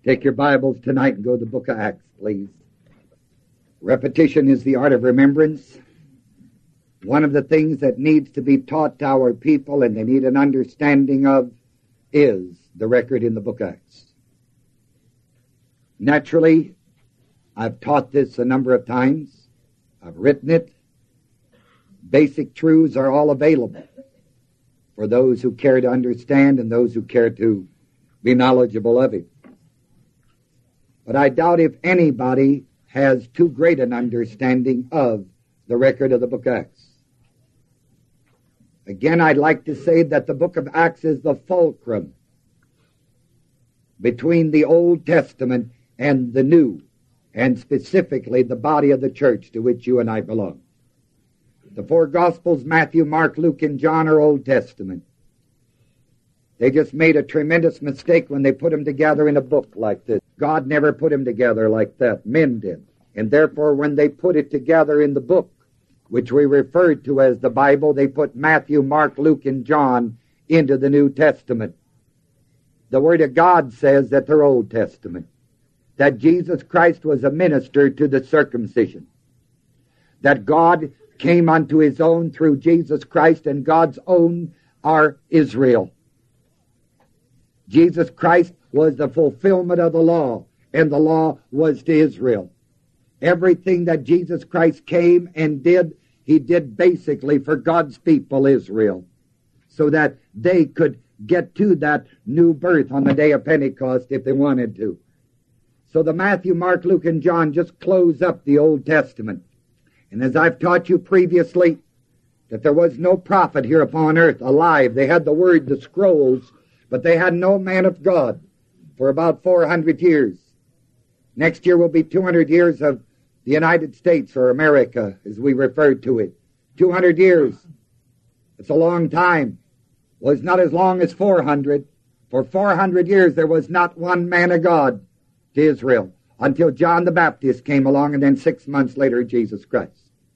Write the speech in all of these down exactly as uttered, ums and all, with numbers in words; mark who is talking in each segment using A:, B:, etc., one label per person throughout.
A: Take your Bibles tonight and go to the book of Acts, please. Repetition is the art of remembrance. One of the things that needs to be taught to our people and they need an understanding of is the record in the book of Acts. Naturally, I've taught this a number of times. I've written it. Basic truths are all available for those who care to understand and those who care to be knowledgeable of it. But I doubt if anybody has too great an understanding of the record of the book of Acts. Again, I'd like to say that the book of Acts is the fulcrum between the Old Testament and the New, and specifically the body of the church to which you and I belong. The four Gospels, Matthew, Mark, Luke, and John, are Old Testament. They just made a tremendous mistake when they put them together in a book like this. God never put them together like that. Men did. And therefore, when they put it together in the book, which we referred to as the Bible, they put Matthew, Mark, Luke, and John into the New Testament. The Word of God says that they're Old Testament. That Jesus Christ was a minister to the circumcision. That God came unto his own through Jesus Christ, and God's own are Israel. Jesus Christ was the fulfillment of the law, and the law was to Israel. Everything that Jesus Christ came and did, he did basically for God's people, Israel, so that they could get to that new birth on the day of Pentecost if they wanted to. So the Matthew, Mark, Luke, and John just close up the Old Testament. And as I've taught you previously, that there was no prophet here upon earth alive. They had the Word, the scrolls, but they had no man of God for about four hundred years. Next year will be two hundred years of the United States, or America, as we referred to it. two hundred years. It's a long time. Well, it's not as long as four hundred. For four hundred years there was not one man of God to Israel until John the Baptist came along, and then six months later Jesus Christ.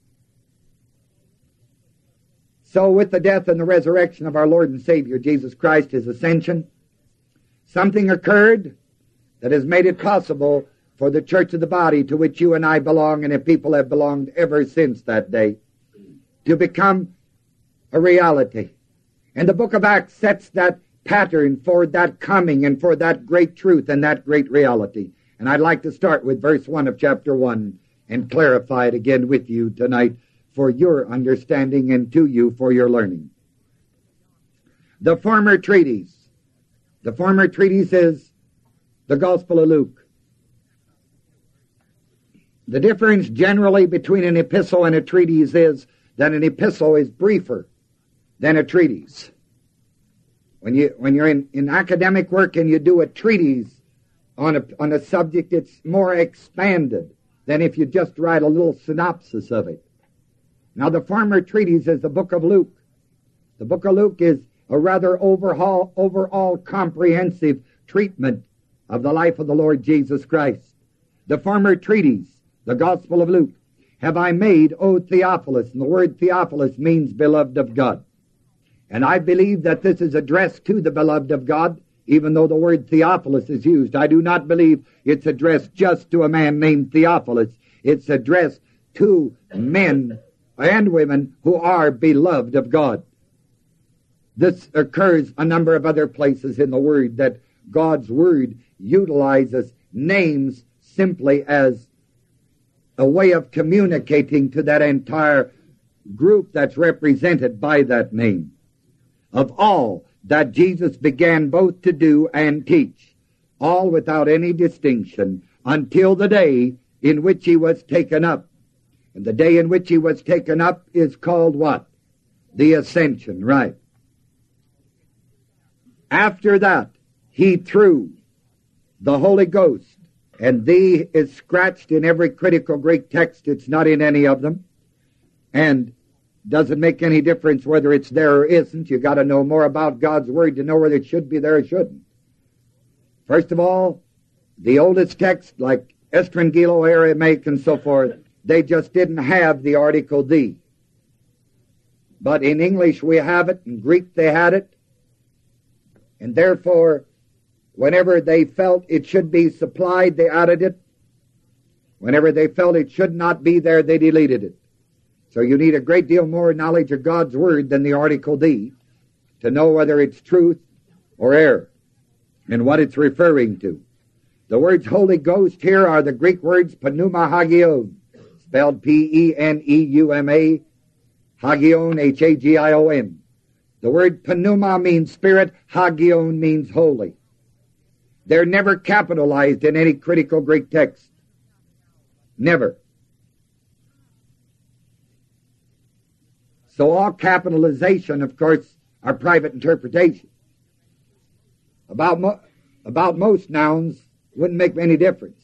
A: So with the death and the resurrection of our Lord and Savior Jesus Christ, his ascension, something occurred that has made it possible for the church of the body to which you and I belong, and if people have belonged ever since that day, to become a reality. And the book of Acts sets that pattern for that coming and for that great truth and that great reality. And I'd like to start with verse one of chapter one and clarify it again with you tonight for your understanding and to you for your learning. The former treatise. The former treatise is the Gospel of Luke. The difference generally between an epistle and a treatise is that an epistle is briefer than a treatise. When you when you're in, in academic work and you do a treatise on a on a subject, it's more expanded than if you just write a little synopsis of it. Now, the former treatise is the book of Luke. The book of Luke is a rather overhaul, overall comprehensive treatment of the life of the Lord Jesus Christ. The former treatise, the Gospel of Luke, have I made, O Theophilus. And the word Theophilus means beloved of God. And I believe that this is addressed to the beloved of God, even though the word Theophilus is used. I do not believe it's addressed just to a man named Theophilus. It's addressed to men and women who are beloved of God. This occurs a number of other places in the Word, that God's Word utilizes names simply as a way of communicating to that entire group that's represented by that name. Of all that Jesus began both to do and teach, all without any distinction, until the day in which he was taken up. And the day in which he was taken up is called what? The Ascension, right. After that, he threw the Holy Ghost, and thee is scratched in every critical Greek text. It's not in any of them. And doesn't make any difference whether it's there or isn't. You got to know more about God's Word to know whether it should be there or shouldn't. First of all, the oldest text, like Estrangelo, Aramaic, and so forth, they just didn't have the article thee. But in English we have it, in Greek they had it, and therefore Whenever they felt it should be supplied, they added it. Whenever they felt it should not be there, they deleted it. So you need a great deal more knowledge of God's Word than the article "the" to know whether it's truth or error and what it's referring to. The words Holy Ghost here are the Greek words pneuma hagion, spelled P E N E U M A, hagion, H A G I O N. The word pneuma means spirit, hagion means holy. They're never capitalized in any critical Greek text. Never. So all capitalization, of course, are private interpretation. About, mo- about most nouns wouldn't make any difference.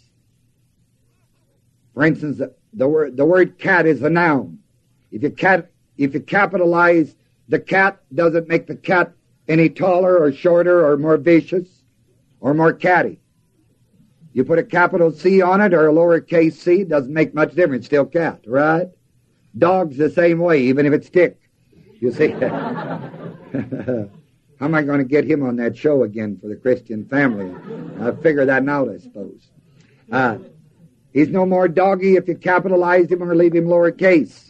A: For instance, the, the word the word cat is a noun. If you cat if you capitalize the cat, doesn't make the cat any taller or shorter or more vicious or more catty. You put a capital C on it or a lowercase c, doesn't make much difference. Still cat, right? Dog's the same way, even if it's tick. You see? How am I going to get him on that show again for the Christian family? I'll figure that out, I suppose. Uh, he's no more doggy if you capitalize him or leave him lowercase.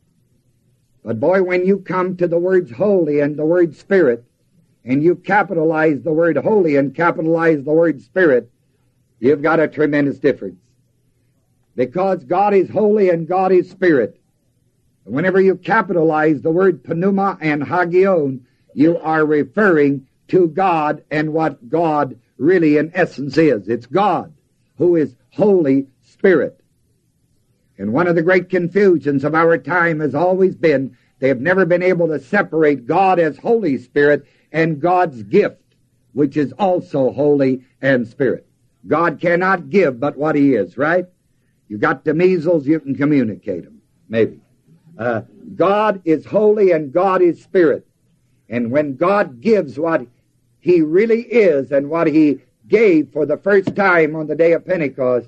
A: But boy, when you come to the words holy and the word spirit, and you capitalize the word holy and capitalize the word spirit, you've got a tremendous difference. Because God is holy and God is spirit. Whenever you capitalize the word pneuma and hagion, you are referring to God and what God really in essence is. It's God who is Holy Spirit. And one of the great confusions of our time has always been they have never been able to separate God as Holy Spirit and God's gift, which is also holy and spirit. God cannot give but what he is, right? You got the measles, you can communicate them, maybe. Uh, God is holy and God is spirit. And when God gives what he really is and what he gave for the first time on the day of Pentecost,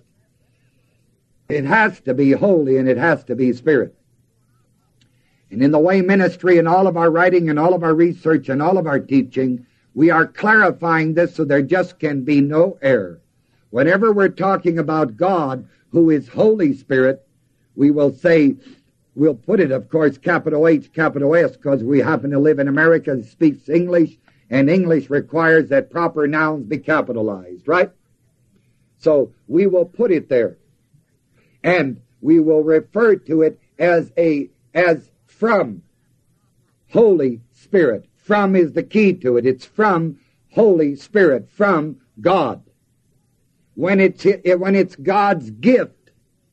A: it has to be holy and it has to be spirit. And in the way ministry and all of our writing and all of our research and all of our teaching, we are clarifying this so there just can be no error. Whenever we're talking about God, who is Holy Spirit, we will say, we'll put it, of course, capital H, capital S, because we happen to live in America that speaks English, and English requires that proper nouns be capitalized, right? So we will put it there. And we will refer to it as a, as from Holy Spirit. From is the key to it. It's from Holy Spirit, from God. When it's, when it's God's gift,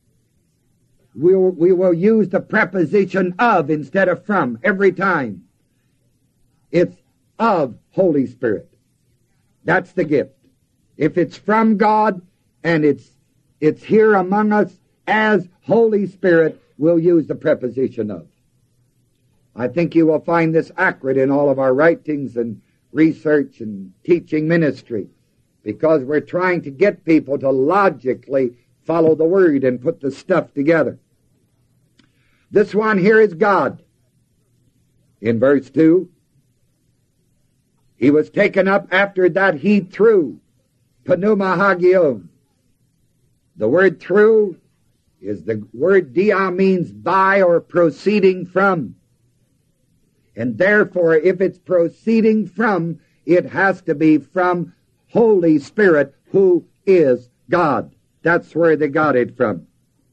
A: we'll, we will use the preposition of instead of from every time. It's of Holy Spirit. That's the gift. If it's from God and it's, it's here among us as Holy Spirit, we'll use the preposition of. I think you will find this accurate in all of our writings and research and teaching ministry, because we're trying to get people to logically follow the Word and put the stuff together. This one here is God. In verse two, he was taken up, after that he threw, pneuma hagion. The word through is the word dia, means by or proceeding from. And therefore, if it's proceeding from, it has to be from Holy Spirit, who is God. That's where they got it from.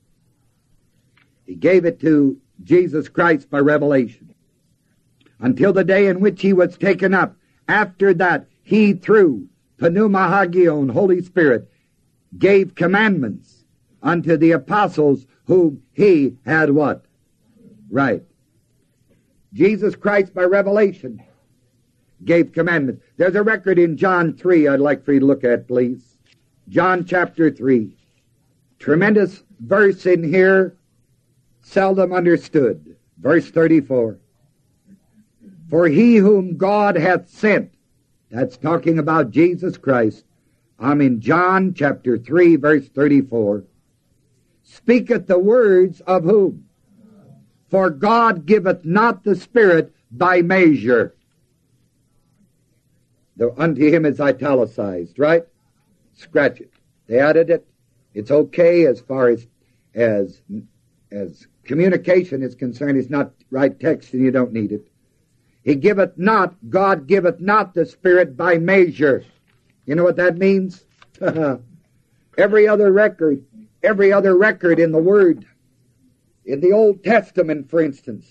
A: He gave it to Jesus Christ by revelation. Until the day in which he was taken up. After that, he through pneuma hagion, Holy Spirit, gave commandments unto the apostles whom he had what? Right. Jesus Christ by revelation gave commandments. There's a record in John three I'd like for you to look at, please. John chapter three. Tremendous verse in here, seldom understood. Verse thirty-four. For he whom God hath sent, that's talking about Jesus Christ. I'm in John chapter three, verse thirty-four. Speaketh the words of whom? For God giveth not the Spirit by measure. The unto him is italicized, right? Scratch it. They added it. It's okay as far as as as communication is concerned. It's not right text and you don't need it. He giveth not, God giveth not the Spirit by measure. You know what that means? Every other record, every other record in the Word, in the Old Testament, for instance,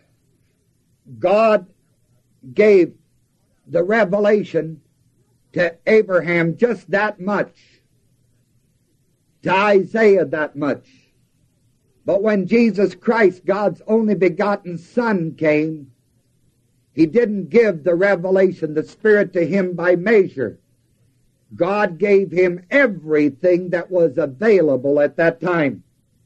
A: God gave the revelation to Abraham just that much, to Isaiah that much. But when Jesus Christ, God's only begotten Son, came, he didn't give the revelation, the Spirit, to him by measure. God gave him everything that was available at that time.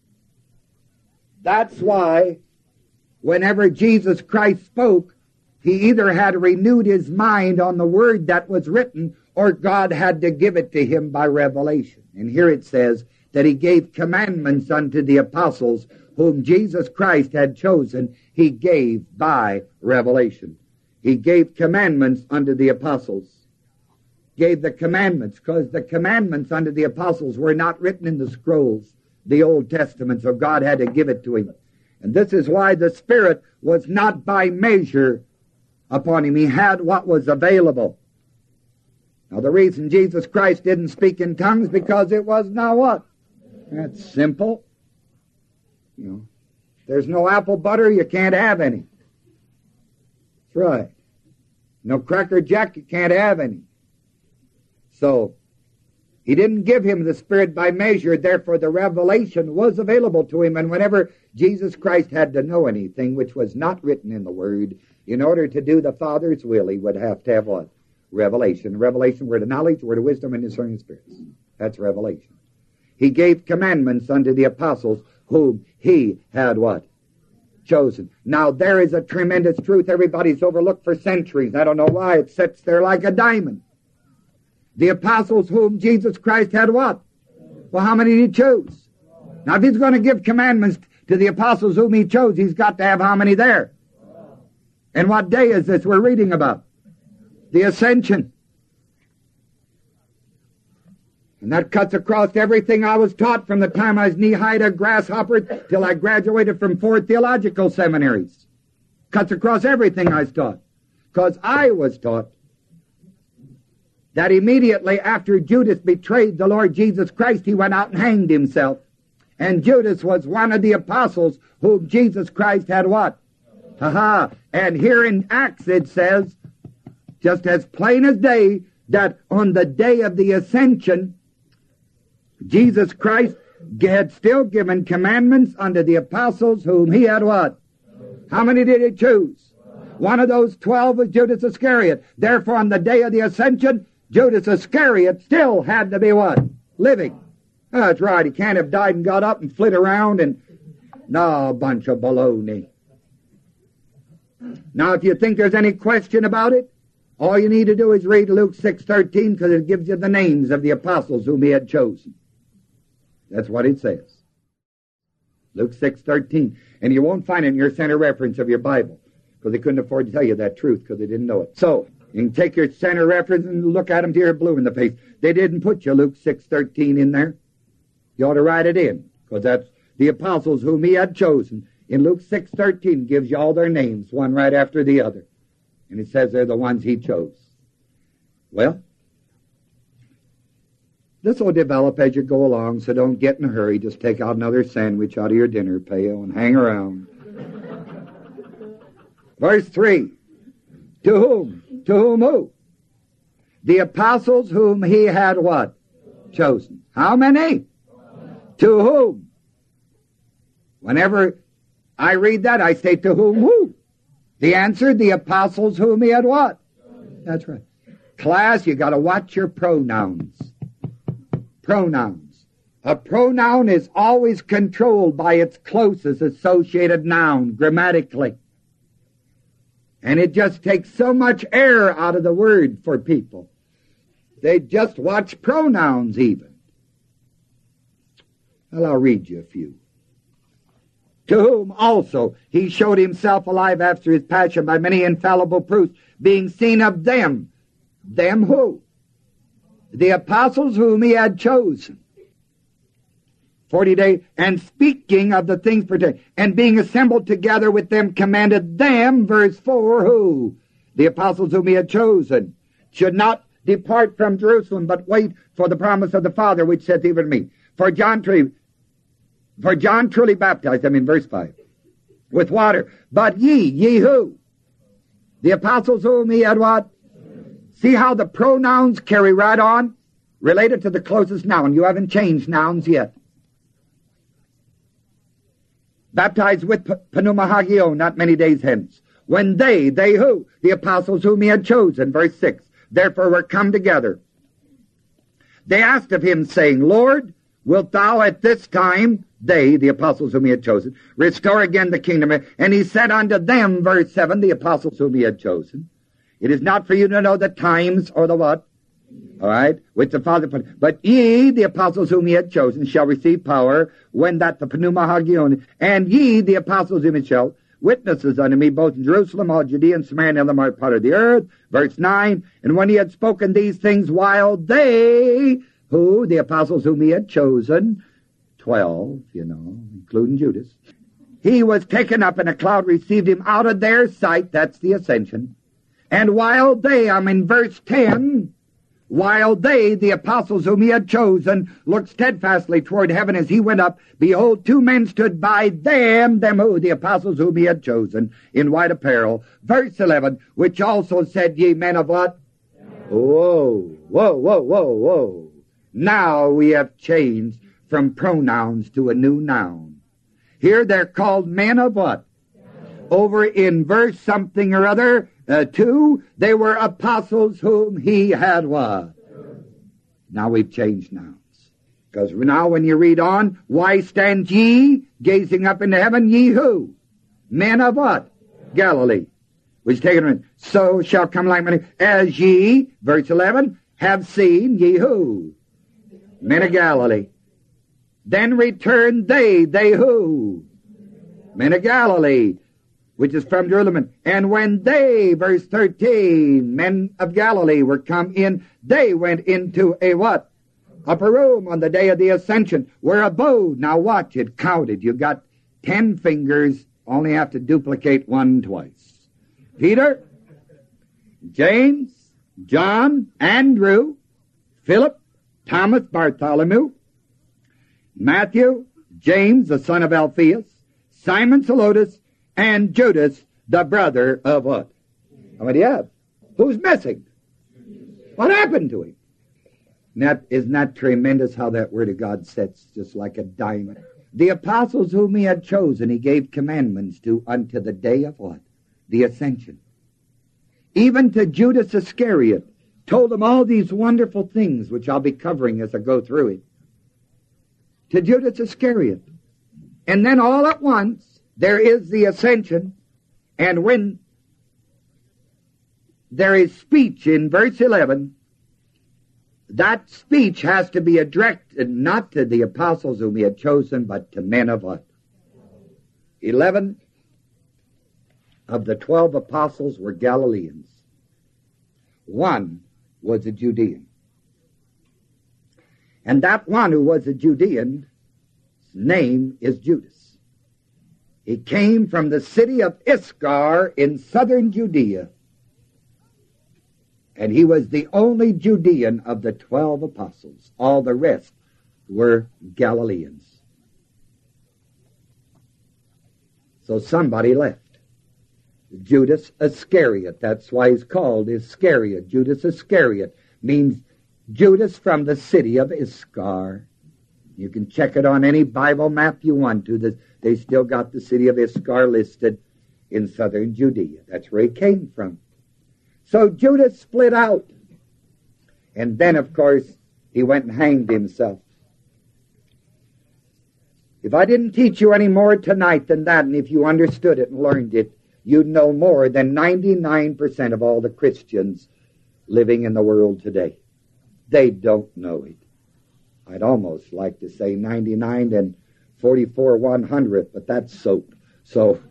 A: That's why whenever Jesus Christ spoke, he either had renewed his mind on the word that was written, or God had to give it to him by revelation. And here it says that he gave commandments unto the apostles whom Jesus Christ had chosen, he gave by revelation. He gave commandments unto the apostles. Gave the commandments, because the commandments unto the apostles were not written in the scrolls, the Old Testament, so God had to give it to him. And this is why the Spirit was not by measure upon him. He had what was available. Now the reason Jesus Christ didn't speak in tongues, because it was not what? That's simple. You know, there's no apple butter, you can't have any. That's right. No Cracker Jack, you can't have any. So, he didn't give him the Spirit by measure, therefore the revelation was available to him. And whenever Jesus Christ had to know anything which was not written in the Word, in order to do the Father's will, he would have to have what? Revelation. Revelation, word of knowledge, word of wisdom, and discerning spirits. That's revelation. He gave commandments unto the apostles whom he had what? Chosen. Now there is a tremendous truth everybody's overlooked for centuries. I don't know why. It sits there like a diamond. The apostles whom Jesus Christ had what? Well, how many did he choose? Now if he's going to give commandments to the apostles whom he chose, he's got to have how many there? And what day is this we're reading about? The ascension. And that cuts across everything I was taught from the time I was knee-high to a grasshopper till I graduated from four theological seminaries. Cuts across everything I was taught. Because I was taught that immediately after Judas betrayed the Lord Jesus Christ, he went out and hanged himself. And Judas was one of the apostles whom Jesus Christ had what? Ha-ha. And here in Acts it says, just as plain as day, that on the day of the ascension, Jesus Christ had still given commandments unto the apostles whom he had what? How many did he choose? One of those twelve was Judas Iscariot. Therefore, on the day of the ascension, Judas Iscariot still had to be what? Living. Oh, that's right. He can't have died and got up and flit around and... No, a bunch of baloney. Now, if you think there's any question about it, all you need to do is read Luke six thirteen, because it gives you the names of the apostles whom he had chosen. That's what it says. Luke six thirteen. And you won't find it in your center reference of your Bible, because they couldn't afford to tell you that truth, because they didn't know it. So, you can take your center reference and look at them till you're blue in the face. They didn't put you Luke six thirteen in there. You ought to write it in, because that's the apostles whom he had chosen. In Luke six thirteen gives you all their names, one right after the other. And it says they're the ones he chose. Well, this will develop as you go along, so don't get in a hurry. Just take out another sandwich out of your dinner pail and hang around. Verse three. To whom? To whom who? The apostles whom he had what? Chosen. How many? To whom? Whenever I read that, I say, to whom who? The answer, the apostles whom he had what? That's right. Class, you got to watch your pronouns. Pronouns. A pronoun is always controlled by its closest associated noun, grammatically. And it just takes so much air out of the word for people. They just watch pronouns even. Well, I'll read you a few. To whom also he showed himself alive after his passion by many infallible proofs, being seen of them them who? The apostles whom he had chosen. Forty days, and speaking of the things pertaining, and being assembled together with them, commanded them, verse four, who? The apostles whom he had chosen, should not depart from Jerusalem, but wait for the promise of the Father, which saith even to me. For John truly, for John truly baptized them, in verse five, with water. But ye, ye who? The apostles whom he had what? See how the pronouns carry right on? Related to the closest noun. You haven't changed nouns yet. Baptized with pneuma hagio, not many days hence. When they, they who? The apostles whom he had chosen, verse six, therefore were come together. They asked of him, saying, Lord, wilt thou at this time, they, the apostles whom he had chosen, restore again the kingdom? And he said unto them, verse seven, the apostles whom he had chosen, it is not for you to know the times or the what? All right, which the Father put. But ye, the apostles whom he had chosen, shall receive power when that the pneuma hagion, and ye, the apostles whom he shall, witnesses unto me both in Jerusalem, all Judea, and Samaria, and the part of the earth. Verse nine, and when he had spoken these things, while they, who, the apostles whom he had chosen, twelve, you know, including Judas, he was taken up, and a cloud received him out of their sight. That's the ascension. And while they, I'm in verse ten, while they, the apostles whom he had chosen, looked steadfastly toward heaven as he went up, behold, two men stood by them, them who, the apostles whom he had chosen, in white apparel. Verse eleven, which also said, ye men of what? Whoa, whoa, whoa, whoa, whoa. Now we have changed from pronouns to a new noun. Here they're called men of what? Over in verse something or other, Uh, two, they were apostles whom he had what? Now we've changed nouns. Because now when you read on, why stand ye gazing up into heaven? Ye who? Men of what? Galilee. Which taken, so shall come like many, as ye, verse eleven, have seen, ye who? Men of Galilee. Then returned they, they who? Men of Galilee, which is from Jerusalem. And when they, verse thirteen, men of Galilee were come in, they went into a what? Upper room on the day of the ascension, where abode. Now watch it, counted. You got ten fingers, only have to duplicate one twice. Peter, James, John, Andrew, Philip, Thomas, Bartholomew, Matthew, James, the son of Alphaeus, Simon Zelotes, and Judas, the brother of what? How many do you have? Who's missing? What happened to him? Isn't that, isn't that tremendous how that word of God sets just like a diamond? The apostles whom he had chosen, he gave commandments to unto the day of what? The ascension. Even to Judas Iscariot, told him all these wonderful things, which I'll be covering as I go through it. To Judas Iscariot. And then all at once, there is the ascension, and when there is speech in verse eleven, that speech has to be addressed not to the apostles whom he had chosen, but to men of what? Eleven of the twelve apostles were Galileans. One was a Judean. And that one who was a Judean, his name is Judas. He came from the city of Iscar in southern Judea. And he was the only Judean of the twelve apostles. All the rest were Galileans. So somebody left. Judas Iscariot. That's why he's called Iscariot. Judas Iscariot means Judas from the city of Iscar. You can check it on any Bible map you want to. The, they still got the city of Iscar listed in southern Judea. That's where he came from. So Judas split out. And then, of course, he went and hanged himself. If I didn't teach you any more tonight than that, and if you understood it and learned it, you'd know more than ninety-nine percent of all the Christians living in the world today. They don't know it. I'd almost like to say ninety-nine and forty-four one hundredth, but that's soap. So,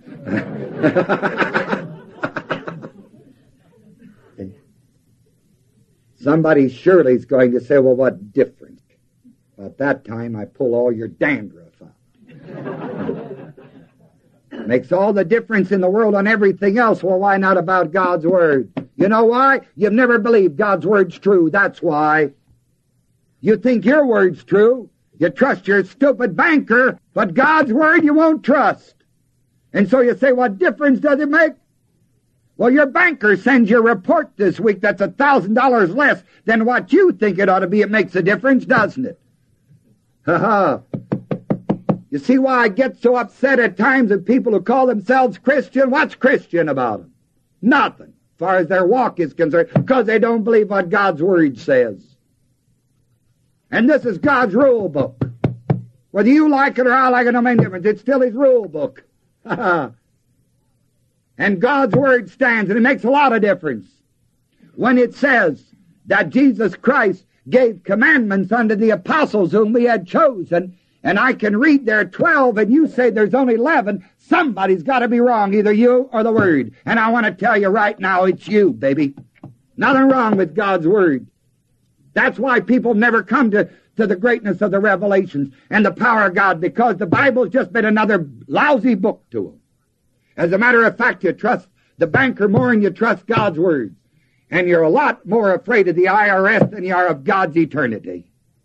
A: Somebody surely is going to say, well, what difference? At that time, I pull all your dandruff out. Makes all the difference in the world on everything else. Well, why not about God's Word? You know why? You've never believed God's Word's true. That's why. You think your Word's true. You trust your stupid banker, but God's Word you won't trust. And so you say, what difference does it make? Well, your banker sends you a report this week that's a thousand dollars less than what you think it ought to be. It makes a difference, doesn't it? Ha ha. You see why I get so upset at times at people who call themselves Christian? What's Christian about them? Nothing, as far as their walk is concerned, because they don't believe what God's Word says. And this is God's rule book. Whether you like it or I like it, no make difference. It's still His rule book. And God's Word stands, and it makes a lot of difference. When it says that Jesus Christ gave commandments unto the apostles whom we had chosen, and I can read there twelve, and you say there's only eleven, somebody's got to be wrong, either you or the Word. And I want to tell you right now, it's you, baby. Nothing wrong with God's Word. That's why people never come to, to the greatness of the revelations and the power of God, because the Bible's just been another lousy book to them. As a matter of fact, you trust the banker more than you trust God's Word. And you're a lot more afraid of the I R S than you are of God's eternity.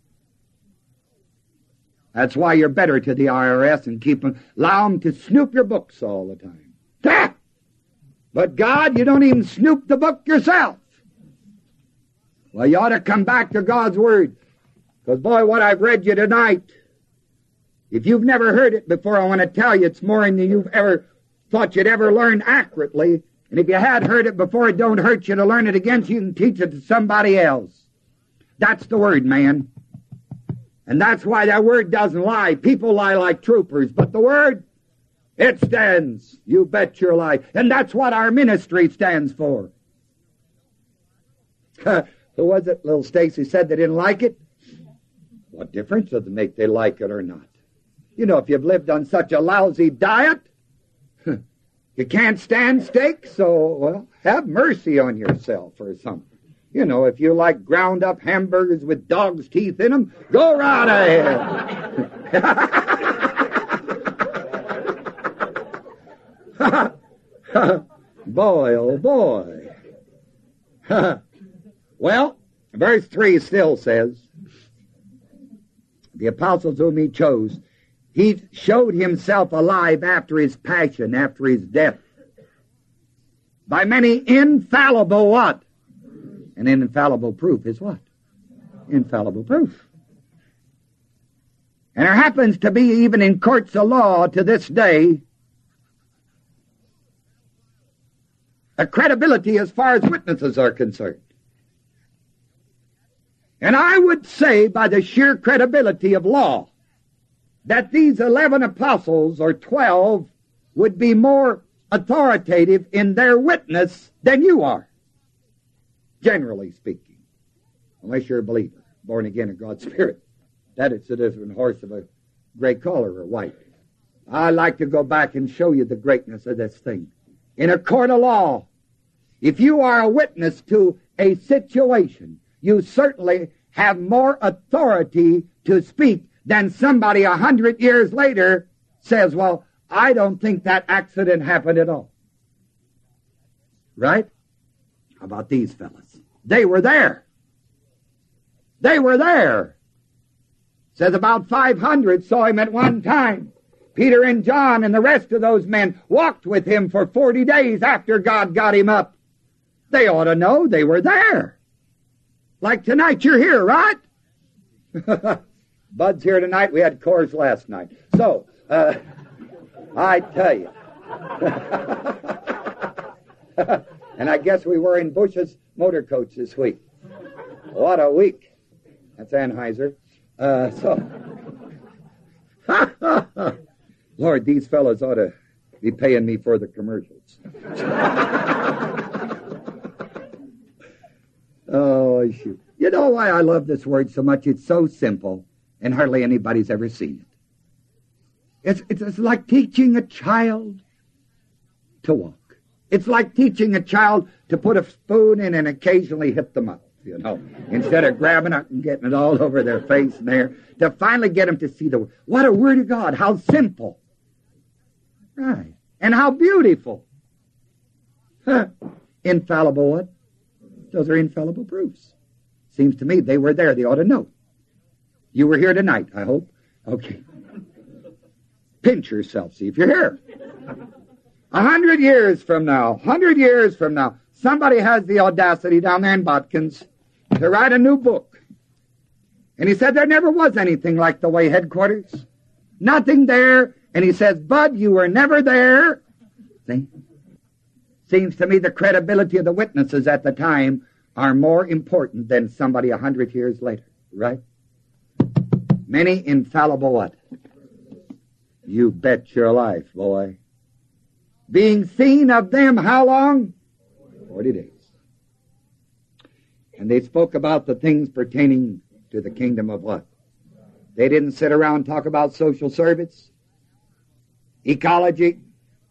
A: That's why you're better to the I R S and keep them, allow them to snoop your books all the time. Ah! But God, you don't even snoop the book yourself. Well, you ought to come back to God's Word. Because, boy, what I've read you tonight, if you've never heard it before, I want to tell you it's more than you've ever thought you'd ever learn accurately. And if you had heard it before, it don't hurt you to learn it again so you can teach it to somebody else. That's the Word, man. And that's why that Word doesn't lie. People lie like troopers, but the Word, it stands. You bet your life. And that's what our ministry stands for. Who was it? Little Stacy said they didn't like it. What difference does it make they like it or not? You know, if you've lived on such a lousy diet, you can't stand steak, so, well, have mercy on yourself or something. You know, if you like ground up hamburgers with dog's teeth in them, go right ahead. Boy, oh boy. Well, verse three still says, the apostles whom he chose, he showed himself alive after his passion, after his death, by many infallible what? An infallible proof is what? Infallible proof. And there happens to be, even in courts of law to this day, a credibility as far as witnesses are concerned. And I would say, by the sheer credibility of law, that these eleven apostles, or twelve, would be more authoritative in their witness than you are. Generally speaking, unless you're a believer, born again of God's Spirit. That is a different horse of a gray collar or white. I like to go back and show you the greatness of this thing. In a court of law, if you are a witness to a situation, you certainly have more authority to speak than somebody a hundred years later says, well, I don't think that accident happened at all. Right? How about these fellas? They were there. They were there. Says about five hundred saw him at one time. Peter and John and the rest of those men walked with him for forty days after God got him up. They ought to know they were there. Like tonight, you're here, right? Bud's here tonight. We had Coors last night. So, uh, I tell you. And I guess we were in Bush's motor coach this week. What a week. That's Anheuser. Uh, so, Lord, these fellows ought to be paying me for the commercials. Oh, shoot. You know why I love this word so much? It's so simple, and hardly anybody's ever seen it. It's, it's, it's like teaching a child to walk. It's like teaching a child to put a spoon in and occasionally hit the mouth. you know, instead of grabbing it and getting it all over their face and there, to finally get them to see the, what a word of God, how simple. Right. And how beautiful. Huh. Infallible what? Those are infallible proofs. Seems to me they were there. They ought to know. You were here tonight, I hope. Okay. Pinch yourself, see if you're here. A hundred years from now, hundred years from now, somebody has the audacity down there in Botkins to write a new book. And he said there never was anything like the Way headquarters. Nothing there. And he says, Bud, you were never there. See? Seems to me the credibility of the witnesses at the time are more important than somebody a hundred years later, right? Many infallible what? You bet your life, boy. Being seen of them how long? Forty days. And they spoke about the things pertaining to the kingdom of what? They didn't sit around and talk about social service, ecology.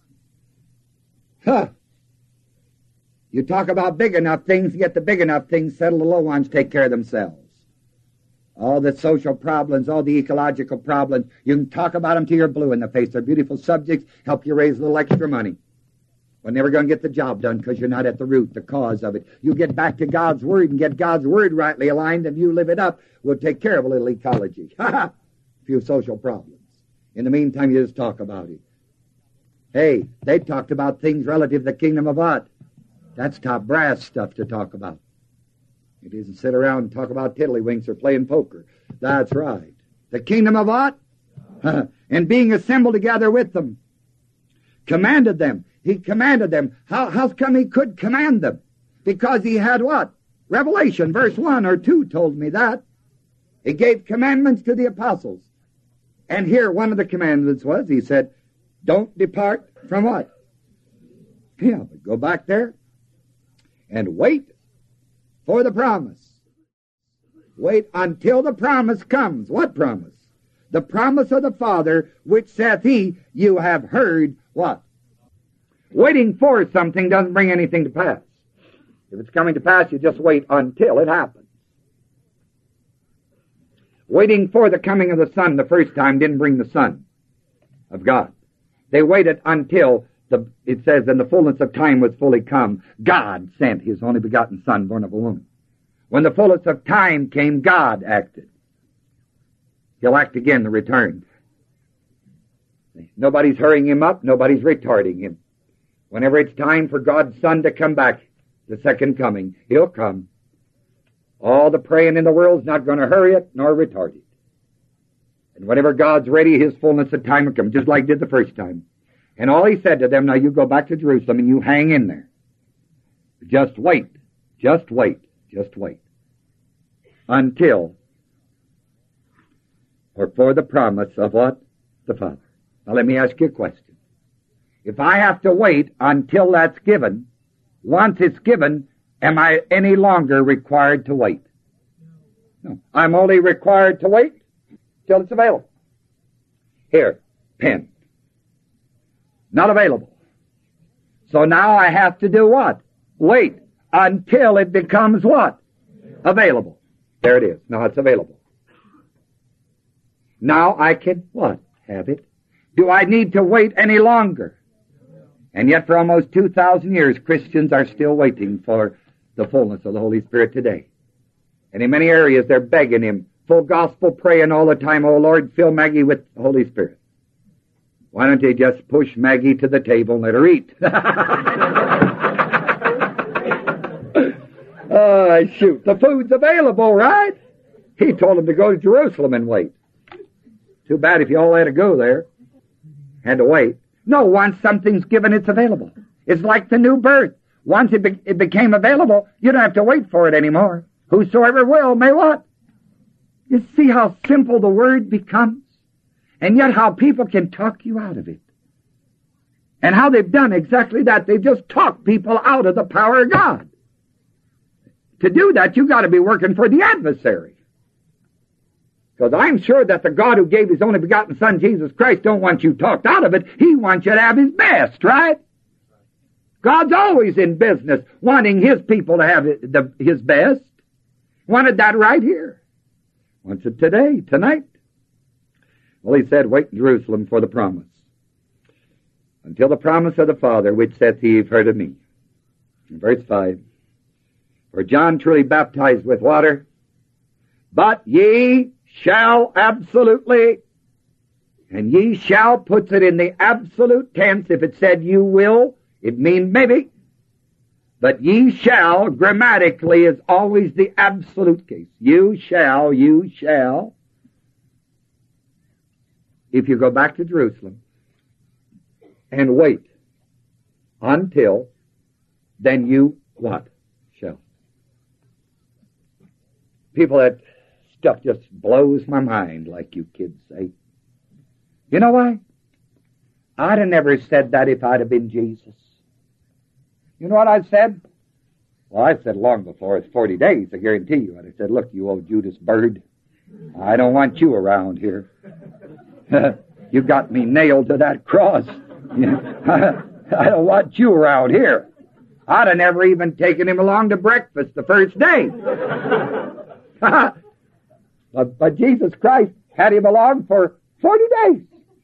A: Huh. You talk about big enough things, you get the big enough things settled, the little ones take care of themselves. All the social problems, all the ecological problems, you can talk about them till you're blue in the face. They're beautiful subjects, help you raise a little extra money. We're never going to get the job done because you're not at the root, the cause of it. You get back to God's Word and get God's Word rightly aligned, and you live it up. We'll take care of a little ecology. Ha ha! A few social problems. In the meantime, you just talk about it. Hey, they talked about things relative to the kingdom of what? That's top brass stuff to talk about. It isn't sit around and talk about tiddlywinks or playing poker. That's right. The kingdom of what? And being assembled together with them. Commanded them. He commanded them. How, how come he could command them? Because he had what? Revelation, verse one or two told me that. He gave commandments to the apostles. And here one of the commandments was, he said, don't depart from what? Yeah, but go back there and wait for the promise. Wait until the promise comes. What promise? The promise of the Father, which saith he, you have heard what? Waiting for something doesn't bring anything to pass. If it's coming to pass, you just wait until it happens. Waiting for the coming of the Son the first time didn't bring the Son of God. They waited until The, it says, in the fullness of time was fully come, God sent his only begotten Son, born of a woman. When the fullness of time came, God acted. He'll act again, the return. Nobody's hurrying him up, nobody's retarding him. Whenever it's time for God's Son to come back, the second coming, he'll come. All the praying in the world's not going to hurry it nor retard it. And whenever God's ready, his fullness of time will come, just like did the first time. And all he said to them, now you go back to Jerusalem and you hang in there. Just wait, just wait, just wait. Until, or for the promise of what? The Father. Now let me ask you a question. If I have to wait until that's given, once it's given, am I any longer required to wait? No. I'm only required to wait till it's available. Here, pen. Not available. So now I have to do what? Wait until it becomes what? Available. There it is. Now it's available. Now I can what? Have it. Do I need to wait any longer? And yet for almost two thousand years, Christians are still waiting for the fullness of the Holy Spirit today. And in many areas, they're begging him, full gospel praying all the time, oh Lord, fill Maggie with the Holy Spirit. Why don't they just push Maggie to the table and let her eat? Oh, shoot. The food's available, right? He told them to go to Jerusalem and wait. Too bad if you all had to go there. Had to wait. No, once something's given, it's available. It's like the new birth. Once it, be- it became available, you don't have to wait for it anymore. Whosoever will may what? You see how simple the word becomes? And yet how people can talk you out of it. And how they've done exactly that. They've just talked people out of the power of God. To do that, you've got to be working for the adversary. Because I'm sure that the God who gave his only begotten Son, Jesus Christ, don't want you talked out of it. He wants you to have his best, right? God's always in business wanting his people to have his best. Wanted that right here. Wants it today, tonight. Well, he said, wait in Jerusalem for the promise. Until the promise of the Father, which saith he, you've heard of me. In verse five, for John truly baptized with water, but ye shall absolutely, and ye shall puts it in the absolute tense. If it said you will, it means maybe. But ye shall, grammatically, is always the absolute case. You shall, you shall. If you go back to Jerusalem and wait until, then you what? Shall. People, that stuff just blows my mind, like you kids say. You know why? I'd have never said that if I'd have been Jesus. You know what I said? Well, I said long before it's forty days, I guarantee you. I'd have said, look, you old Judas bird, I don't want you around here. You got me nailed to that cross. I don't want you around here. I'd have never even taken him along to breakfast the first day. but, but Jesus Christ had him along for forty days.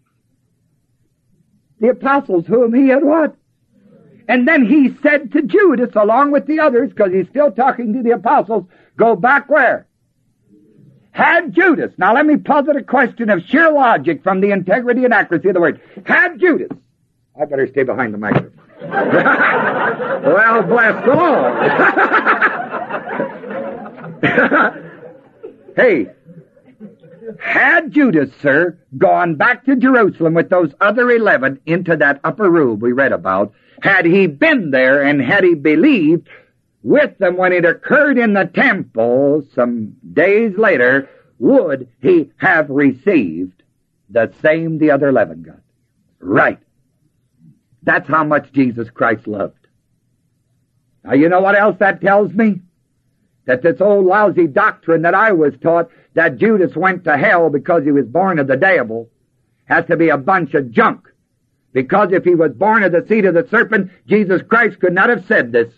A: The apostles whom he had what? And then he said to Judas, along with the others, because he's still talking to the apostles, go back where? Had Judas, now let me posit a question of sheer logic from the integrity and accuracy of the word. Had Judas, I better stay behind the microphone. Well, bless the Lord. Hey, had Judas, sir, gone back to Jerusalem with those other eleven into that upper room we read about, had he been there and had he believed with them when it occurred in the temple some days later, would he have received the same the other eleven got? Right. That's how much Jesus Christ loved. Now, you know what else that tells me? That this old lousy doctrine that I was taught, that Judas went to hell because he was born of the devil, has to be a bunch of junk. Because if he was born of the seed of the serpent, Jesus Christ could not have said this.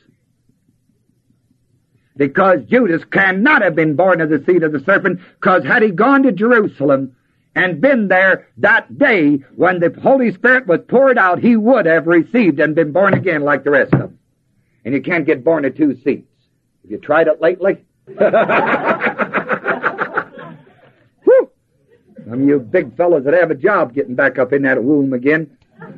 A: Because Judas cannot have been born of the seed of the serpent, because had he gone to Jerusalem and been there that day when the Holy Spirit was poured out, he would have received and been born again like the rest of them. And you can't get born of two seeds. Have you tried it lately? Whew. Some of you big fellows that have a job getting back up in that womb again.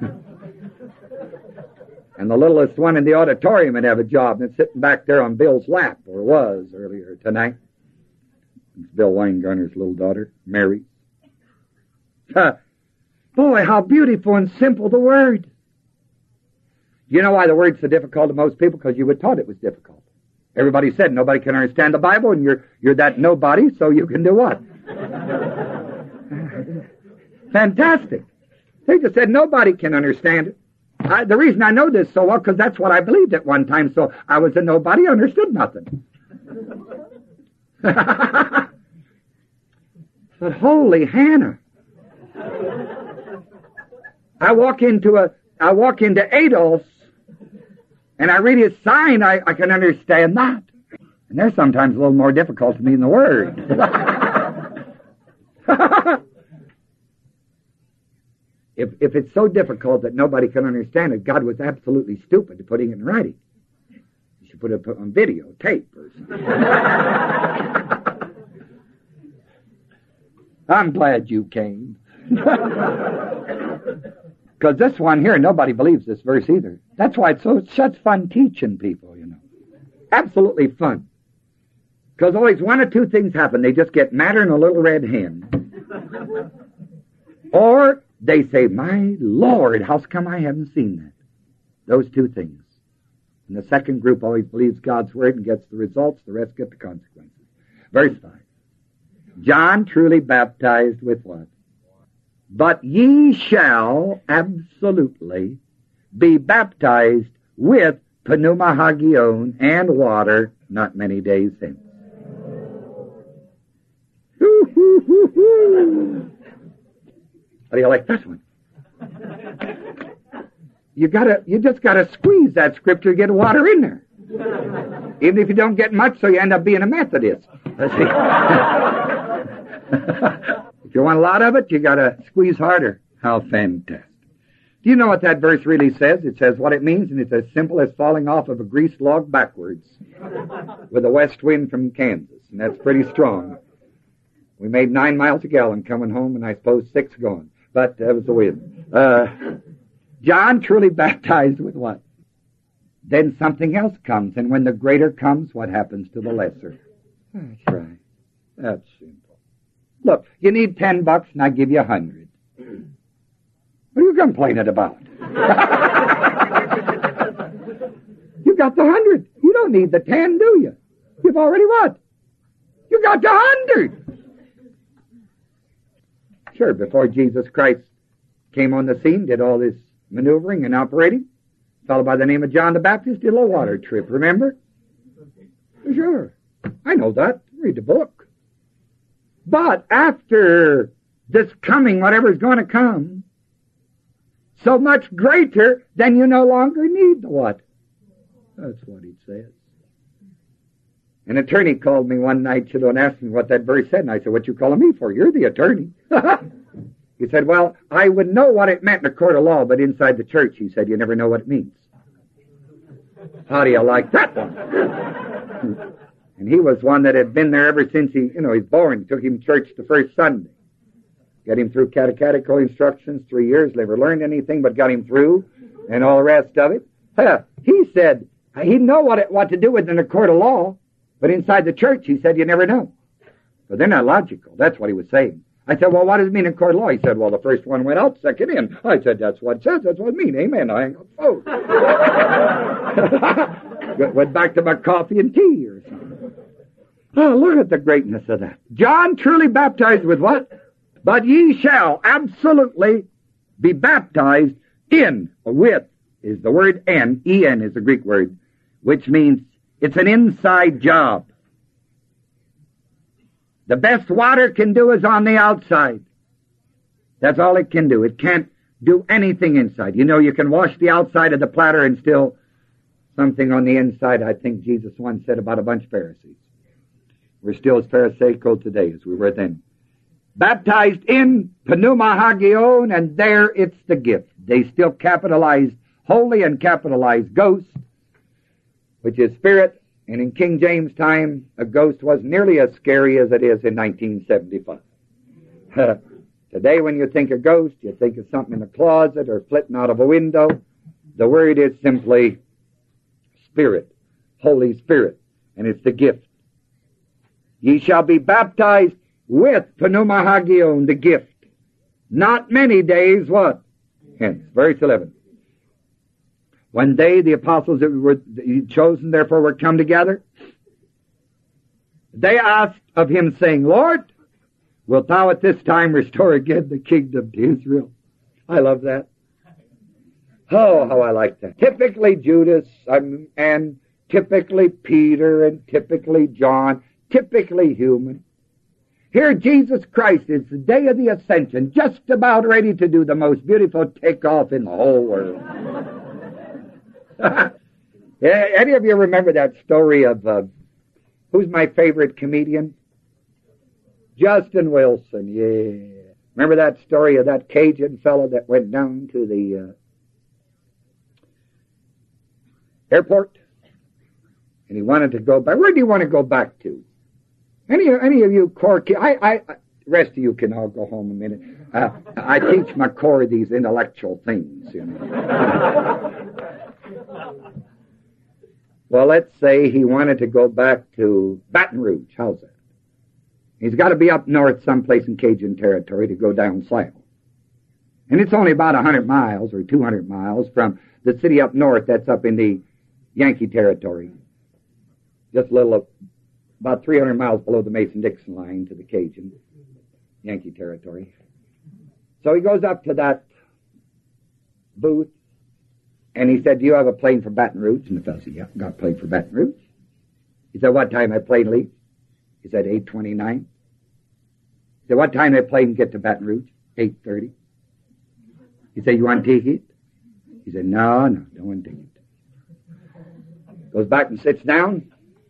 A: And the littlest one in the auditorium would have a job, and it's sitting back there on Bill's lap, or was earlier tonight. It's Bill Weingarner's little daughter, Mary. Uh, boy, how beautiful and simple the Word. You know why the Word's so difficult to most people? Because you were taught it was difficult. Everybody said nobody can understand the Bible, and you're you're that nobody, so you can do what? Fantastic. They just said nobody can understand it. I, the reason I know this so well, because that's what I believed at one time, so I was a nobody, understood nothing. But holy Hannah. I walk into a, I walk into Adolph's, and I read his sign, I, I can understand that. And they're sometimes a little more difficult to me than the Word. If, if it's so difficult that nobody can understand it, God was absolutely stupid to putting it in writing. You should put it on video, tape, or something. I'm glad you came. Because this one here, nobody believes this verse either. That's why it's so such fun teaching people, you know. Absolutely fun. Because always one or two things happen. They just get madder than a little red hen. Or they say, my Lord, how come I haven't seen that? Those two things. And the second group always believes God's Word and gets the results. The rest get the consequences. Verse five. John truly baptized with what? But ye shall absolutely be baptized with pneuma hagion and water not many days hence. How do you like this one? You gotta, you just gotta squeeze that scripture, get water in there. Even if you don't get much, so you end up being a Methodist. If you want a lot of it, you got to squeeze harder. How fantastic. Do you know what that verse really says? It says what it means, and it's as simple as falling off of a greased log backwards with a west wind from Kansas, and that's pretty strong. We made nine miles a gallon coming home, and I suppose six going, but that was the wind. Uh, John truly baptized with what? Then something else comes, and when the greater comes, what happens to the lesser? That's right. That's simple. Look, you need ten bucks, and I give you a hundred. What are you complaining about? You got the hundred. You don't need the ten, do you? You've already what? You got the hundred. Sure, before Jesus Christ came on the scene, did all this maneuvering and operating, a fellow by the name of John the Baptist did a little water trip, remember? Sure. I know that. Read the book. But after this coming, whatever's going to come, so much greater, then you no longer need the what? That's what he says. An attorney called me one night, you know, and asked me what that verse said, and I said, what you calling me for? You're the attorney. He said, well, I would know what it meant in a court of law, but inside the church, he said, you never know what it means. How do you like that one? And he was one that had been there ever since he, you know, he's born. Took him to church the first Sunday. Got him through catechetical instructions, three years, never learned anything, but got him through, and all the rest of it. Huh. He said, he'd know what it, what to do with in a court of law, but inside the church, he said, you never know. But they're not logical. That's what he was saying. I said, well, what does it mean in court of law? He said, well, the first one went out, second in. I said, that's what it says. That's what it means. Amen. I hang up the phone. Went back to my coffee and tea or something. Oh, look at the greatness of that. John truly baptized with what? But ye shall absolutely be baptized in, or with, is the word en, en is the Greek word, which means it's an inside job. The best water can do is on the outside. That's all it can do. It can't do anything inside. You know, you can wash the outside of the platter and still something on the inside. I think Jesus once said about a bunch of Pharisees. We're still as Pharisaical today as we were then. Baptized in pneuma hagion, and there it's the gift. They still capitalize holy and capitalize ghost, which is spirit. And in King James time, a ghost was nearly as scary as it is in nineteen seventy-five. Today, when you think of ghost, you think of something in a closet or flitting out of a window. The word is simply Spirit, Holy Spirit, and it's the gift. Ye shall be baptized with pneuma hagion, the gift. Not many days, what? Hence, verse eleven. When they, the apostles that were chosen, therefore were come together, they asked of him, saying, Lord, wilt thou at this time restore again the kingdom to Israel? I love that. Oh, how I like that. Typically Judas um, and typically Peter and typically John, typically human. Here Jesus Christ is the day of the ascension, just about ready to do the most beautiful takeoff in the whole world. Any of you remember that story of, uh, who's my favorite comedian? Justin Wilson, yeah. Remember that story of that Cajun fellow that went down to the uh, airport? And he wanted to go back. Where do you want to go back to? Any, any of you core kids? I, I, rest of you can all go home a minute. Uh, I teach my core these intellectual things, you know. Well, let's say he wanted to go back to Baton Rouge. How's that? He's got to be up north someplace in Cajun territory to go down south. And it's only about one hundred miles or two hundred miles from the city up north that's up in the Yankee territory. Just a little, about three hundred miles below the Mason-Dixon line to the Cajun Yankee territory. So he goes up to that booth, and he said, do you have a plane for Baton Rouge? And the fellow said, yeah, got a plane for Baton Rouge. He said, what time that plane leaves? He said, eight twenty-nine. He said, what time that plane get to Baton Rouge? eight thirty. He said, you want ticket? He said, no, no, don't want ticket. Goes back and sits down.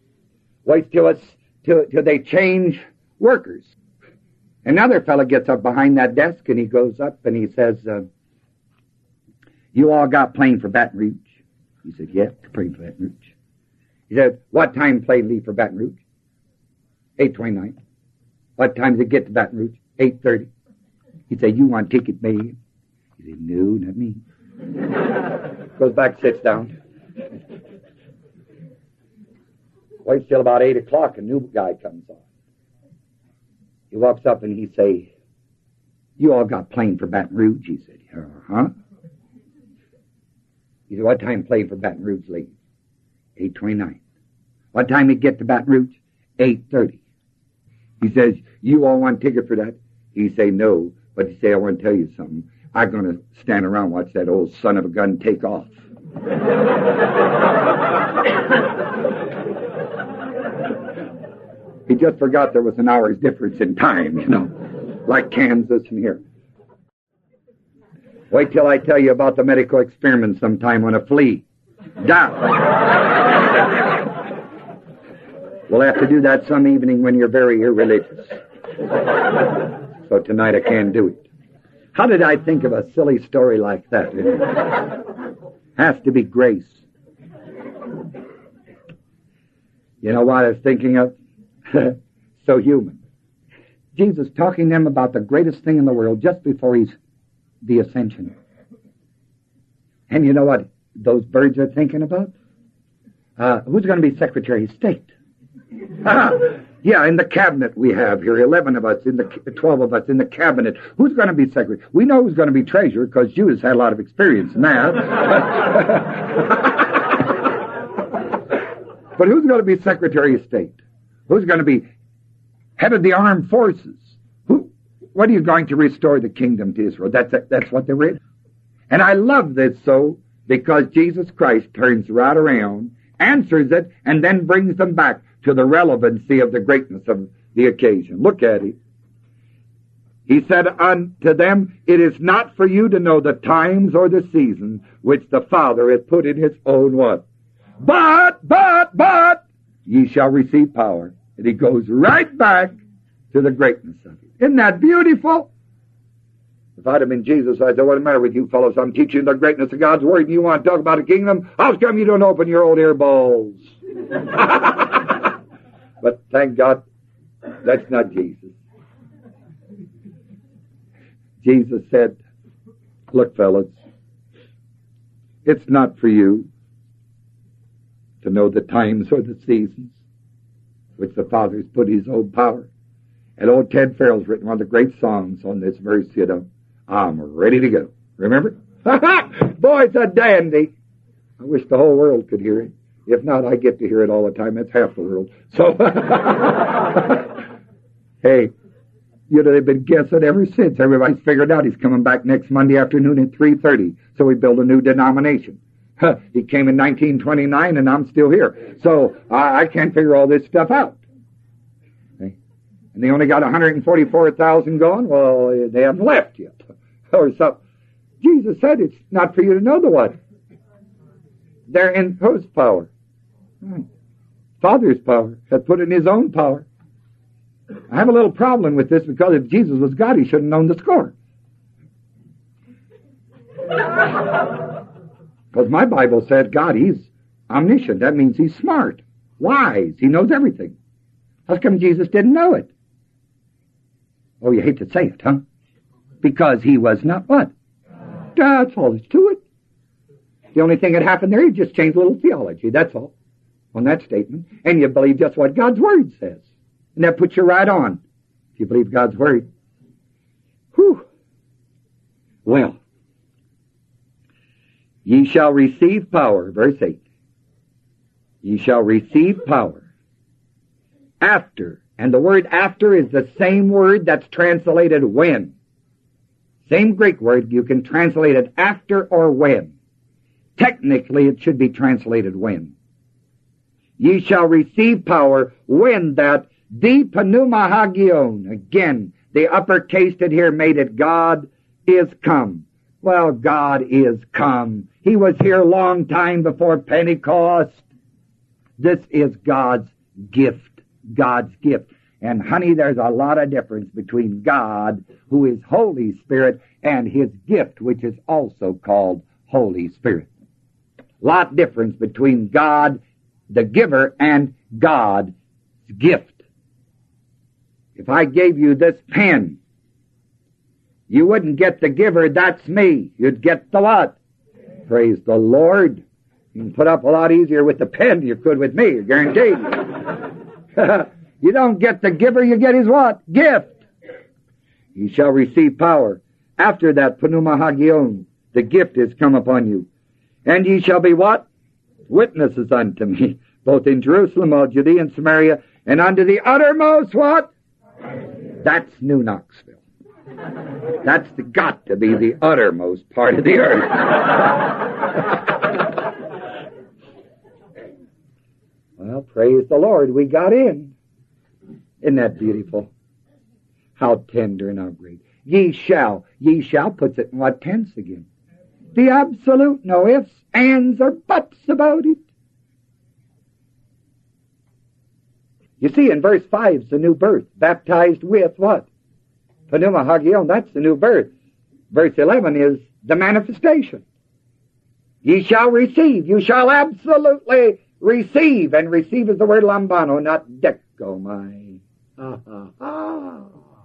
A: Wait till it's till, till they change workers. Another fellow gets up behind that desk and he goes up and he says, uh, "You all got plane for Baton Rouge?" He said, "Yeah, plane for Baton Rouge." He said, "What time plane leave for Baton Rouge?" eight twenty-nine. "What time does it get to Baton Rouge?" eight thirty. He said, "You want ticket, babe?" He said, "No, not me." Goes back, sits down. Waits till about eight o'clock, a new guy comes on. He walks up and he say, "You all got plane for Baton Rouge?" He said, "Uh-huh." He said, "What time plane for Baton Rouge leave?" eight twenty-nine. "What time you get to Baton Rouge?" eight thirty. He says, "You all want ticket for that?" He say, "No," but he say, "I want to tell you something. I'm going to stand around and watch that old son of a gun take off." He just forgot there was an hour's difference in time, you know, like Kansas and here. Wait till I tell you about the medical experiment sometime when a flea dies. We'll have to do that some evening when you're very irreligious. So tonight I can't do it. How did I think of a silly story like that? It has to be grace. You know what I was thinking of? So human. Jesus talking to them about the greatest thing in the world just before he's the ascension. And you know what those birds are thinking about? Uh, who's going to be Secretary of State? Yeah, in the cabinet we have here, eleven of us, in the twelve of us in the cabinet. Who's going to be secretary? We know who's going to be treasurer because Judas had a lot of experience in that. But who's going to be Secretary of State? Who's going to be head of the armed forces? Who? What are you going to restore the kingdom to Israel? That's that's what they read. And I love this so because Jesus Christ turns right around, answers it, and then brings them back to the relevancy of the greatness of the occasion. Look at it. He said unto them, "It is not for you to know the times or the seasons which the Father hath put in his own what? But, but, but, ye shall receive power." And he goes right back to the greatness of it. Isn't that beautiful? If I'd have been Jesus, I'd say, "What's the matter with you fellows? I'm teaching the greatness of God's Word, and you want to talk about a kingdom? How come you don't open your old ear balls?" But thank God, that's not Jesus. Jesus said, "Look, fellas, it's not for you to know the times or the seasons which the Father's put his own power." And old Ted Farrell's written one of the great songs on this verse, you know, "I'm ready to go." Remember? Boy, it's a dandy. I wish the whole world could hear it. If not, I get to hear it all the time. That's half the world. So, hey, you know, they've been guessing ever since. Everybody's figured out he's coming back next Monday afternoon at three thirty. So we build a new denomination. He came in nineteen twenty-nine, and I'm still here. So I, I can't figure all this stuff out. Okay? And they only got one hundred forty-four thousand going. Well, they haven't left yet. Or so. Jesus said it's not for you to know the what. They're in whose power? Right. Father's power. Had put it in his own power. I have a little problem with this because if Jesus was God, he should have known the score. Because my Bible said God, he's omniscient. That means he's smart, wise. He knows everything. How come Jesus didn't know it? Oh, you hate to say it, huh? Because he was not what? That's all there's to it. The only thing that happened there, you just changed a little theology, that's all, on that statement. And you believe just what God's Word says. And that puts you right on, if you believe God's Word. Whew. Well, ye shall receive power, verse eight. Ye shall receive power after. And the word after is the same word that's translated when. Same Greek word, you can translate it after or when. Technically, it should be translated when. Ye shall receive power when that the pneuma hagion, again, the uppercase it here made it God is come. Well, God is come. He was here a long time before Pentecost. This is God's gift, God's gift. And honey, there's a lot of difference between God, who is Holy Spirit, and His gift, which is also called Holy Spirit. Lot difference between God, the giver, and God's gift. If I gave you this pen, you wouldn't get the giver, that's me. You'd get the what? Praise the Lord. You can put up a lot easier with the pen than you could with me, guaranteed. You don't get the giver, you get his what? Gift. Ye shall receive power. After that, pneuma hagion, the gift is come upon you. And ye shall be what? Witnesses unto me, both in Jerusalem, all Judea and Samaria, and unto the uttermost what? That's New Knoxville. That's the, got to be the uttermost part of the earth. Well, praise the Lord, we got in. Isn't that beautiful? How tender and how great. Ye shall. Ye shall puts it in what tense again? The absolute, no ifs, ands, or buts about it. You see, in verse five is the new birth. Baptized with what? Pneuma hagion, that's the new birth. Verse eleven is the manifestation. Ye shall receive. You shall absolutely receive. And receive is the word lambano, not decomai. Ha, ha, ha.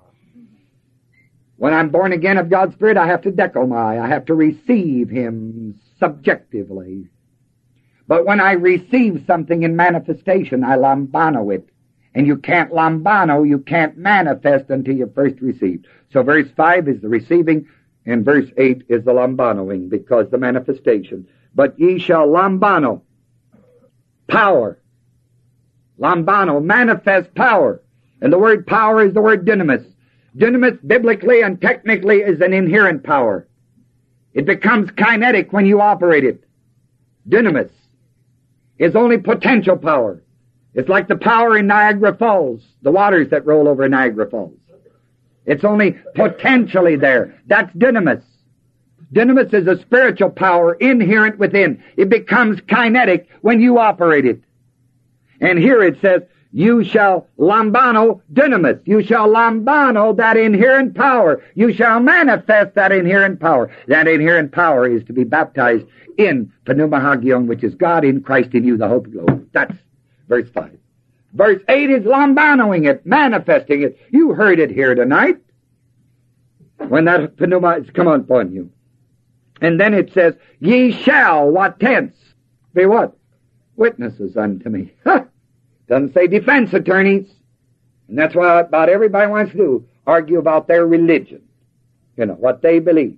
A: When I'm born again of God's Spirit, I have to decomai. I have to receive Him subjectively. But when I receive something in manifestation, I lambano it. And you can't lambano, you can't manifest until you first received. So verse five is the receiving, and verse eight is the lambanoing, because the manifestation. But ye shall lambano, power. Lambano, manifest power. And the word power is the word dynamis. Dynamis, biblically and technically, is an inherent power. It becomes kinetic when you operate it. Dynamis is only potential power. It's like the power in Niagara Falls, the waters that roll over Niagara Falls. It's only potentially there. That's dynamis. Dynamis is a spiritual power inherent within. It becomes kinetic when you operate it. And here it says, you shall lambano dynamis. You shall lambano that inherent power. You shall manifest that inherent power. That inherent power is to be baptized in pneuma hagion, which is God in Christ in you, the hope of glory. That's verse five. Verse eight is lambanoing it, manifesting it. You heard it here tonight when that pneuma has come upon you. And then it says, ye shall, what tense? Be what? Witnesses unto me. Huh. Doesn't say defense attorneys. And that's what about everybody wants to do, argue about their religion. You know, what they believe.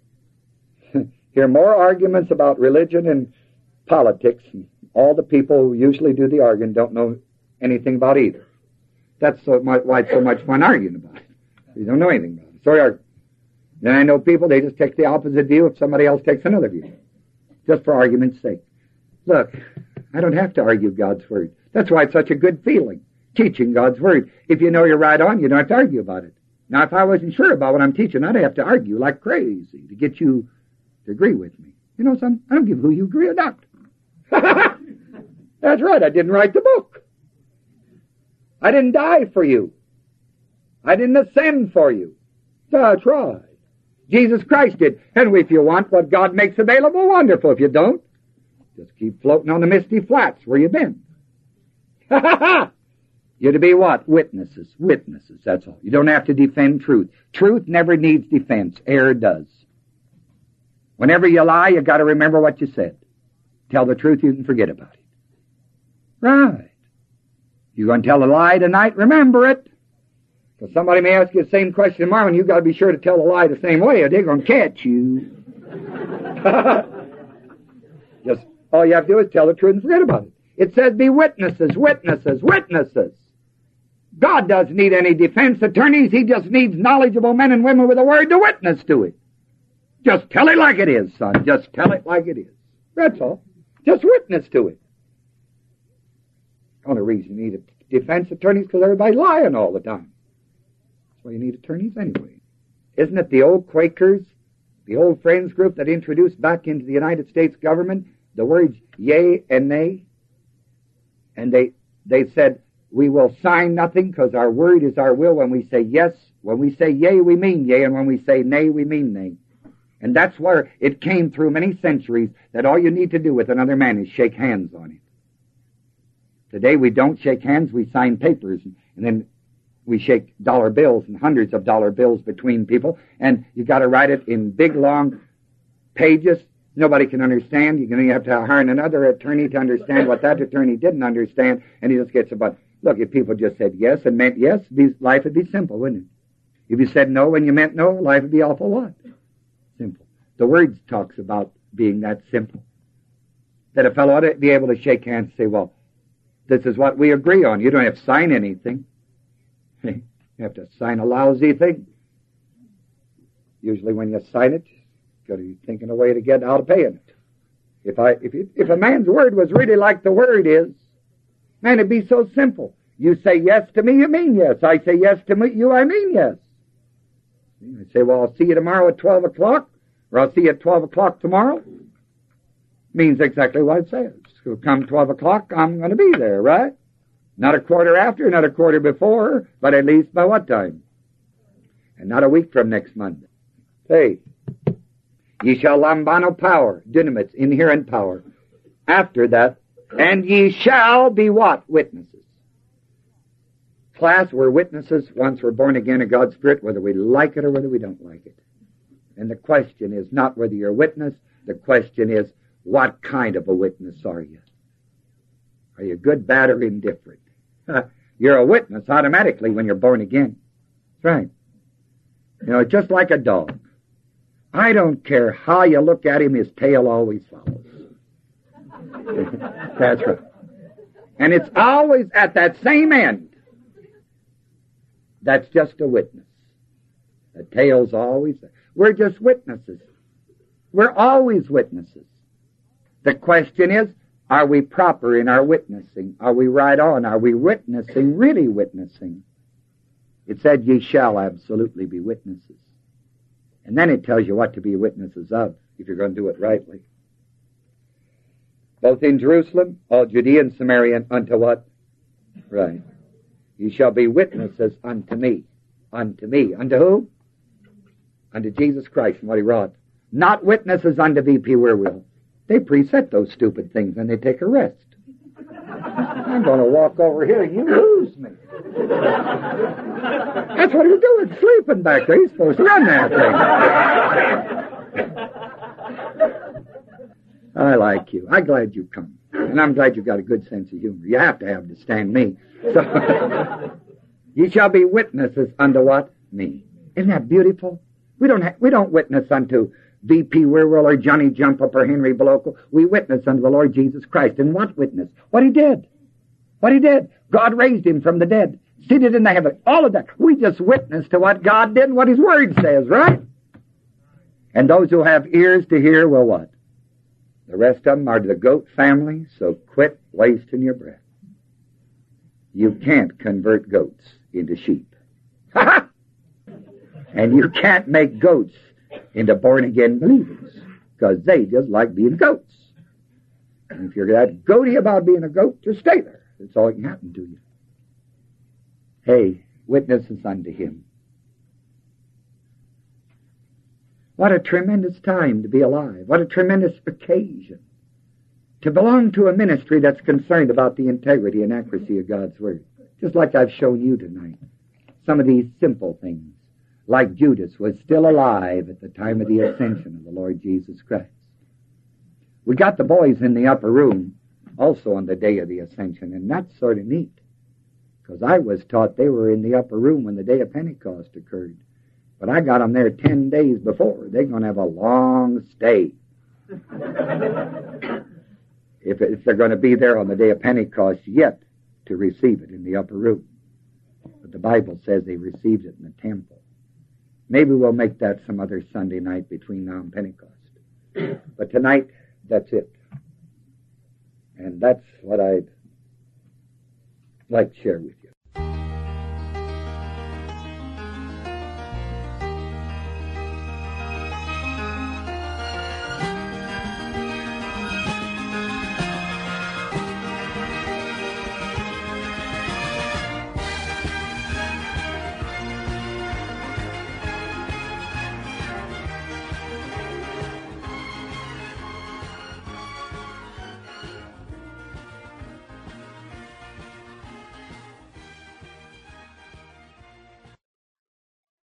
A: Hear more arguments about religion and politics. And all the people who usually do the arguing don't know anything about either. That's so much, why it's so much fun arguing about it. You don't know anything about it. So argue. Then I know people, they just take the opposite view if somebody else takes another view. Just for argument's sake. Look, I don't have to argue God's Word. That's why it's such a good feeling, teaching God's Word. If you know you're right on, you don't have to argue about it. Now, if I wasn't sure about what I'm teaching, I'd have to argue like crazy to get you to agree with me. You know something? I don't give who you agree or not. That's right, I didn't write the book. I didn't die for you. I didn't ascend for you. That's right. Jesus Christ did. And if you want what God makes available, wonderful. If you don't, just keep floating on the misty flats where you've been. You're to be what? Witnesses. Witnesses, that's all. You don't have to defend truth. Truth never needs defense. Error does. Whenever you lie, you got to remember what you said. Tell the truth, you can forget about it. Right. You're going to tell a lie tonight, remember it. Because somebody may ask you the same question tomorrow, and you've got to be sure to tell the lie the same way, or they're going to catch you. Just all you have to do is tell the truth and forget about it. It says be witnesses, witnesses, witnesses. God doesn't need any defense attorneys. He just needs knowledgeable men and women with a word to witness to it. Just tell it like it is, son. Just tell it like it is. That's all. Just witness to it. The only reason you need a defense attorney is because everybody's lying all the time. That's why you need attorneys anyway. Isn't it the old Quakers, the old Friends group that introduced back into the United States government the words yea and nay? And they, they said, we will sign nothing because our word is our will. When we say yes, when we say yea, we mean yea, and when we say nay, we mean nay. And that's where it came through many centuries that all you need to do with another man is shake hands on him. Today we don't shake hands, we sign papers, and then we shake dollar bills and hundreds of dollar bills between people, and you got to write it in big, long pages. Nobody can understand. You're going to have to hire another attorney to understand what that attorney didn't understand, and he just gets about, look, if people just said yes and meant yes, life would be simple, wouldn't it? If you said no and you meant no, life would be awful what? Simple. The Word talks about being that simple. That a fellow ought to be able to shake hands and say, well, this is what we agree on. You don't have to sign anything. You have to sign a lousy thing. Usually when you sign it, you've got to be thinking a way to get out of paying it. If I, if it, if a man's word was really like the Word is, man, it'd be so simple. You say yes to me, you mean yes. I say yes to me, you, I mean yes. I say, well, I'll see you tomorrow at twelve o'clock, or I'll see you at twelve o'clock tomorrow. Means exactly what it says. So come twelve o'clock, I'm going to be there, right? Not a quarter after, not a quarter before, but at least by what time? And not a week from next Monday. Hey, ye shall lambano power, dynamis, inherent power. After that, and ye shall be what? Witnesses. Class, we're witnesses once we're born again of God's Spirit, whether we like it or whether we don't like it. And the question is not whether you're a witness, the question is, what kind of a witness are you? Are you good, bad, or indifferent? You're a witness automatically when you're born again. That's right. You know, just like a dog. I don't care how you look at him, his tail always follows. That's right. And it's always at that same end. That's just a witness. The tail's always there. We're just witnesses. We're always witnesses. The question is, are we proper in our witnessing? Are we right on? Are we witnessing, really witnessing? It said, ye shall absolutely be witnesses. And then it tells you what to be witnesses of, if you're going to do it rightly. Both in Jerusalem, all Judea and Samaria, and unto what? Right. Ye shall be witnesses unto me. Unto me. Unto who? Unto Jesus Christ and what he wrought. Not witnesses unto V P Wierwille. They preset those stupid things and they take a rest. I'm going to walk over here and you lose me. That's what he's doing, sleeping back there. He's supposed to run that thing. I like you. I'm glad you come. And I'm glad you've got a good sense of humor. You have to have to stand me. So, ye shall be witnesses unto what? Me. Isn't that beautiful? We don't ha- we don't witness unto V P Wierwille or Johnny Jump Up or Henry Bloco. We witness unto the Lord Jesus Christ. And what witness? What he did. What he did. God raised him from the dead. Seated in the heaven. All of that. We just witness to what God did and what his word says, right? And those who have ears to hear will what? The rest of them are the goat family, so quit wasting your breath. You can't convert goats into sheep. And you can't make goats into born-again believers, because they just like being goats. And if you're that goaty about being a goat, just stay there. That's all that can happen to you. Hey, witnesses unto him. What a tremendous time to be alive. What a tremendous occasion to belong to a ministry that's concerned about the integrity and accuracy of God's Word. Just like I've shown you tonight. Some of these simple things. Like Judas was still alive at the time of the ascension of the Lord Jesus Christ. We got the boys in the upper room also on the day of the ascension, and that's sort of neat. Because I was taught they were in the upper room when the day of Pentecost occurred. But I got them there ten days before. They're going to have a long stay. if, if they're going to be there on the day of Pentecost yet to receive it in the upper room. But the Bible says they received it in the temple. Maybe we'll make that some other Sunday night between now and Pentecost. But tonight, that's it. And that's what I'd like to share with you.